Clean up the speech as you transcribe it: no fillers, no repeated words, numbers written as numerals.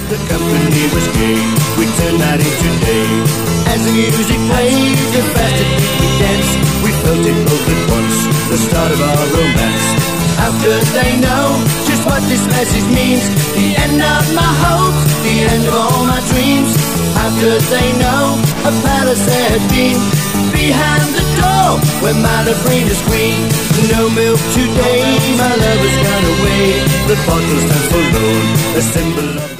The company was gay, we turned night into day. As the music played, the faster we danced. We felt it both at once, the start of our romance. How could they know just what this message means? The end of my hopes, the end of all my dreams. How could they know a palace there had been behind the door where my love reigned as queen? No milk today, my love has gone away. The bottle stands forlorn, a symbol of